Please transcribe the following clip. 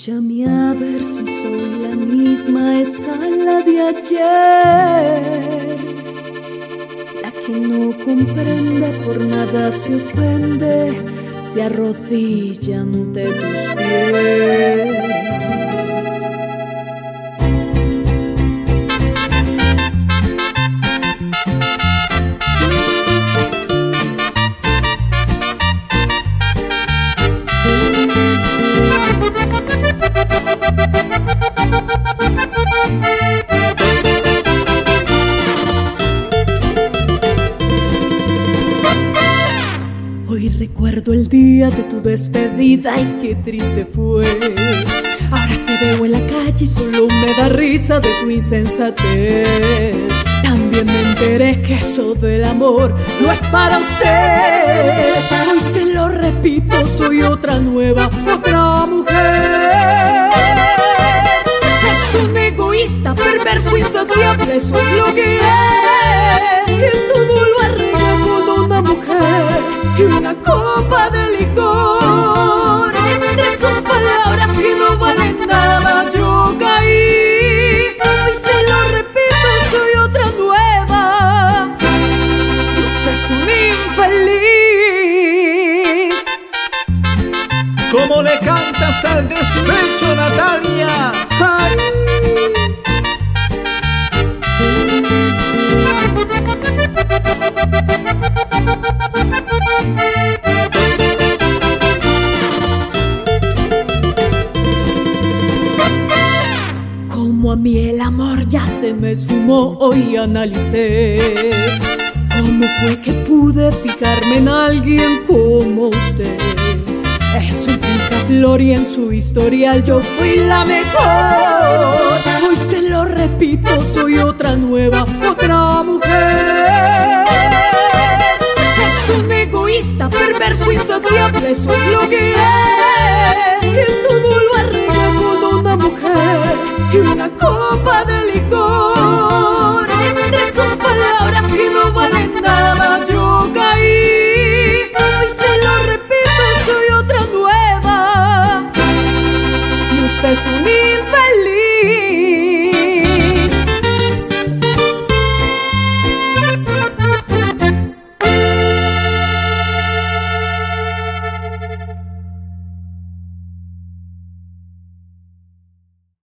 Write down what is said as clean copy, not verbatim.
Escúchame a ver si soy la misma, esa la de ayer, la que no comprende, por nada se ofende, se arrodilla ante tus pies. Hoy recuerdo el día de tu despedida y qué triste fue. Ahora te veo en la calle y solo me da risa de tu insensatez. También me enteré que eso del amor no es para usted. Hoy se lo repito, soy otra nueva, otra mujer. Es un egoísta, perverso, insaciable, eso es lo que es. Que todo lo arregla con una mujer y una copa de licor. Entre sus palabras que no valen nada yo caí. Hoy se lo repito, soy otra nueva y usted es un infeliz. ¿Cómo le cantas al despecho, Natalia? ¡Ay! Como a mí el amor ya se me esfumó, hoy analicé cómo fue que pude fijarme en alguien como usted. Es un picaflor y en su historial yo fui la mejor. Hoy se lo repito, soy otra nueva, otra mujer. Es un egoísta, perverso, insaciable, eso es lo que es. Que todo lo arregla con una mujer y una cosa.